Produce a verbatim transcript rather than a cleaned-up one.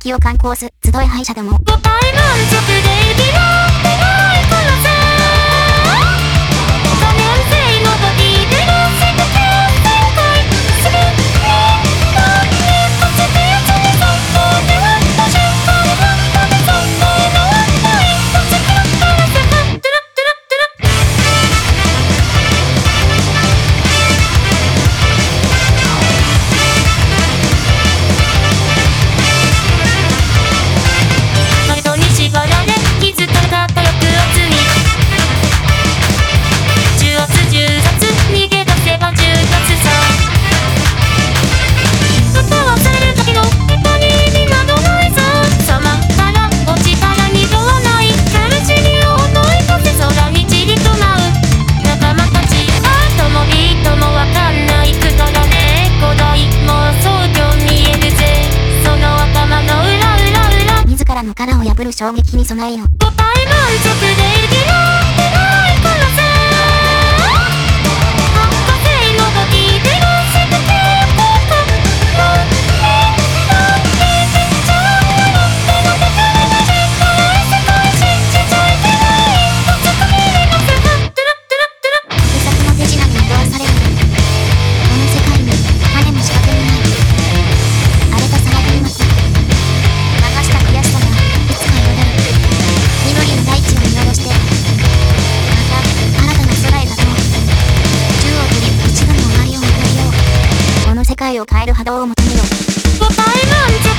敵を敢行す集い敗者ども。 五体満足で生きられないからさ、可燃性のボディでの世界展開するね。何年かつてやつにそこではった瞬間はダメそんなのはない一発食らったらさ、トゥラットゥラットゥラの殻を破る衝撃に備えよ。 五体満足で生きられないからさ、発火性のボディでの世界展開何年何年めっちゃ笑っての手から出したら世界信じちゃいけない一発かみれのせはトゥラットゥラットゥラッ。 複雑な手品に惑わされる。この世界に種も仕掛けもない。荒れた砂漠に巻き流した悔しさがいつか彩る。緑の大地を見下ろしてまた新たな空へ立とう。宙を振り一度の終わりを迎えよう。この世界を変える波動を求めよう。 五体満足